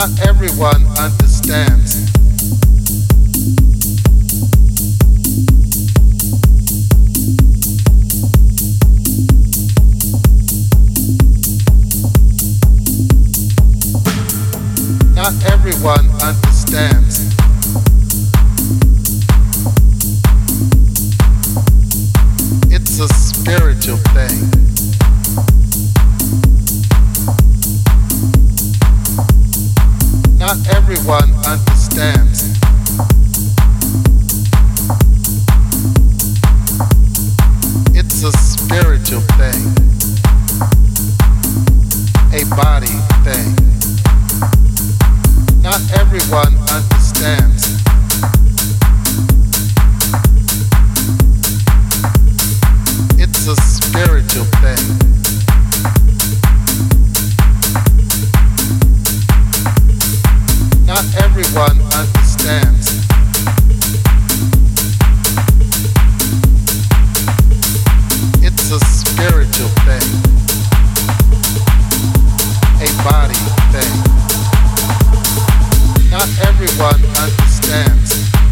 Not everyone understands. Not everyone understands. It's a spiritual thing. Not everyone understands. It's a spiritual thing. A body thing. Not everyone understands. It's a spiritual thing. Not everyone understands. It's a spiritual thing. A body thing. Not everyone understands.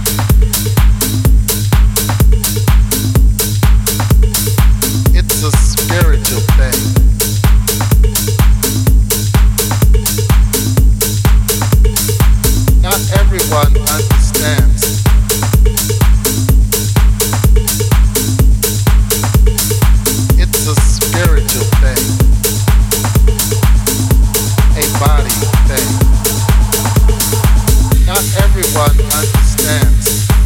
It's a spiritual thing. Not everyone understands. It's a spiritual thing. A body thing. Not everyone understands.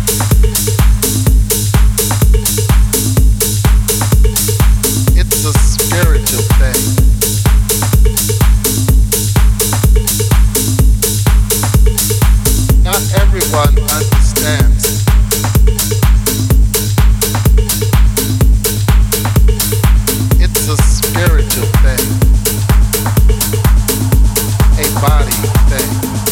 It's a spiritual thing. Not everyone understands. It's a spiritual thing. A body thing.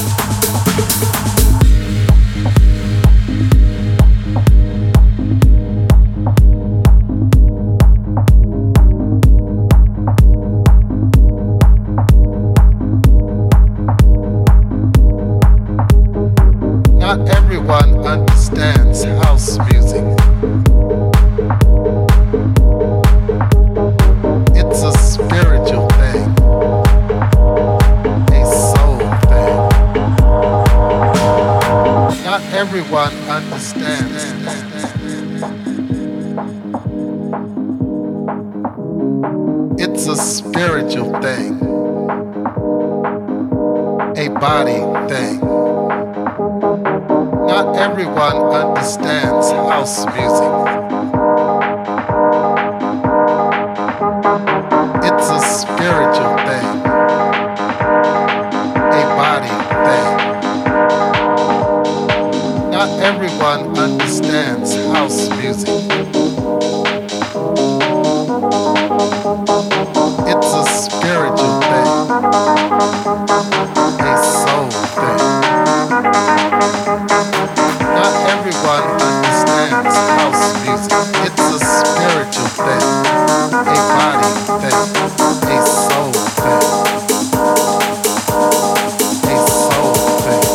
Not everyone understands house music. It's a spiritual thing. A soul thing. Not everyone understands. It's a spiritual thing. A body thing. Not everyone understands house music. It's a spiritual thing. A body thing. Not everyone understands house music. It's a spiritual thing. A soul thing. Not everyone understands house music. It's a spiritual thing. A body thing. A soul thing. A soul thing.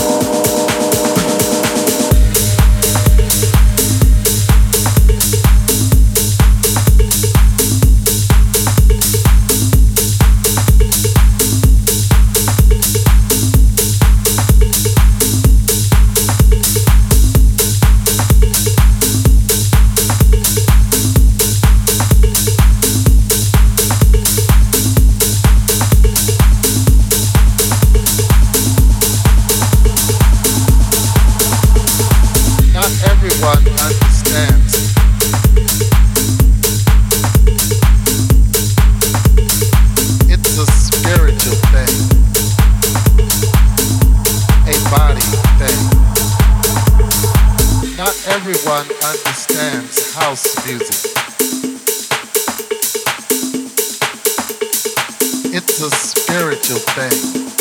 Everyone understands. It's a spiritual thing. A body thing. Not everyone understands house music. It's a spiritual thing.